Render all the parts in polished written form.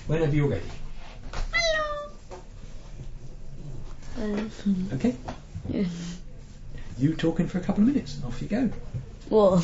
Whenever you're ready. Okay. Yeah. You talking for a couple of minutes. Off you go. Well,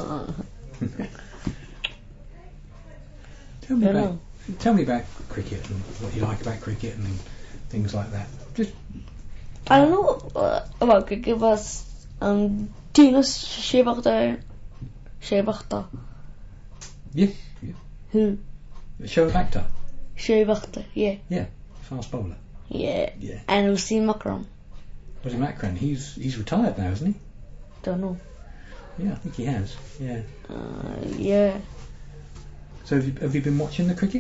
Tell me about cricket and what you like about cricket and things like that. Just. I don't know about cricket, but Tina Shea Wachter. Yeah. Who? Shoaib Akhtar. Shea Wachter, yeah. Yeah. Fast bowler. Yeah. Yeah. And Wasim Akram. Wasim Akram. He's retired now, isn't he? Don't know. Yeah, I think he has. Yeah. Yeah. So have you been watching the cricket?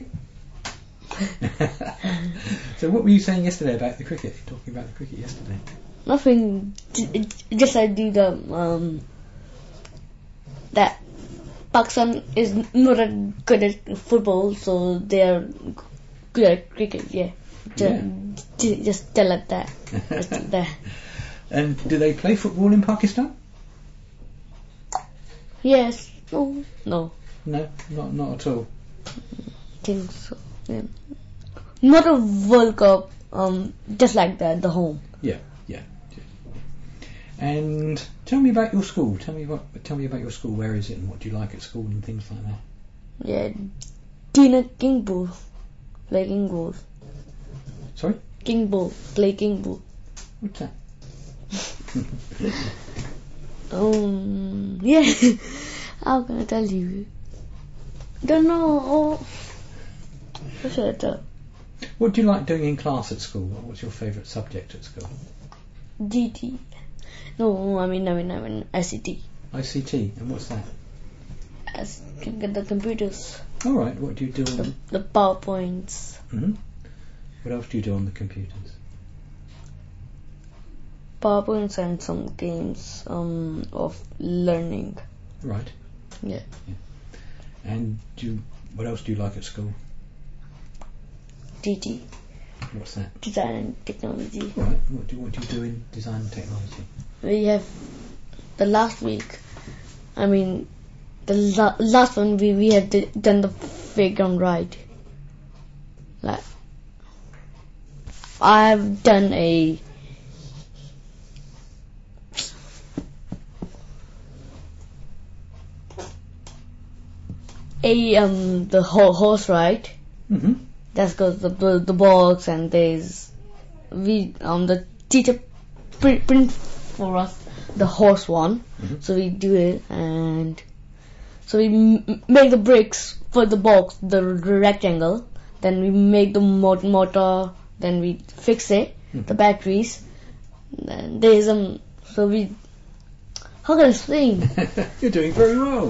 So what were you saying yesterday about the cricket? Talking about the cricket yesterday. Nothing. Just I do the that Pakistan is not that good at football, so they are good at cricket. Yeah. Just tell it that. Just that. And do they play football in Pakistan? Yes. No. No. No, not at all. Think so. Yeah. Not a World Cup. Just like that, the home. Yeah. And tell me about your school. Tell me about your school. Where is it, and what do you like at school, and things like that. Yeah. Tina Kingbull. Play Kingbull. Sorry? Kingbull. Play Kingbull. What's that? Yeah. How can I tell you? Don't know. What should I tell? What do you like doing in class at school? What's your favourite subject at school? GT. No, I mean ICT. ICT, and what's that? As the computers. All right. What do you do on the PowerPoints? Mm-hmm. What else do you do on the computers? PowerPoints and some games of learning. Right. Yeah. And what else do you like at school? DT. What's that? Design and technology. Right. What do you do in design and technology? We have the last week. I mean, the last one we have done the playground ride. Like, I've done the horse ride. Mm-hmm. That's got the box, and there's the teacher print for us the horse one. Mm-hmm. So we do it, and so we make the bricks for the box, the rectangle. Then we make the motor. Then we fix it, the batteries. Then there's so we. How can I explain? You're doing very well.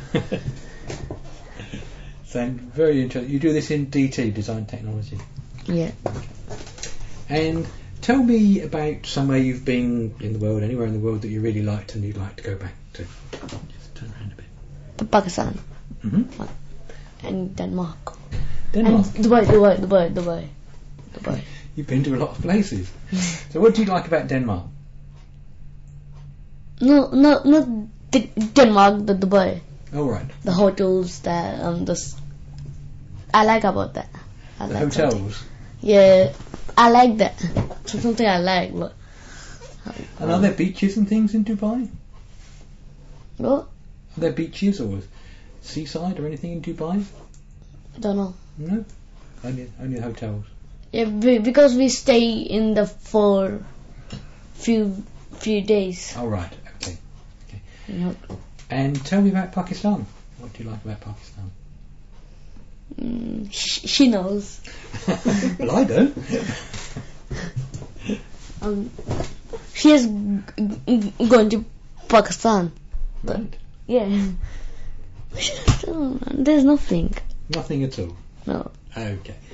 Sound very interesting. You do this in DT, design technology. Yeah. And tell me about somewhere you've been in the world, anywhere in the world that you really liked and you'd like to go back to. Just turn around a bit. To Pakistan. Mm-hmm. And Denmark. Denmark. And Dubai. You've been to a lot of places. So what do you like about Denmark? No, not Denmark, the Dubai. Oh, right. The hotels, I like about that. The hotels? Yeah, I like that. Something I like. But, and are there beaches and things in Dubai? What? Are there beaches or seaside or anything in Dubai? Don't know. No? Only hotels? Yeah, because we stay in for few days. Oh, right. Okay. Yep. And tell me about Pakistan. What do you like about Pakistan? She knows. Well, I don't. She is going to Pakistan. Right. Yeah. There's nothing. Nothing at all? No. Okay.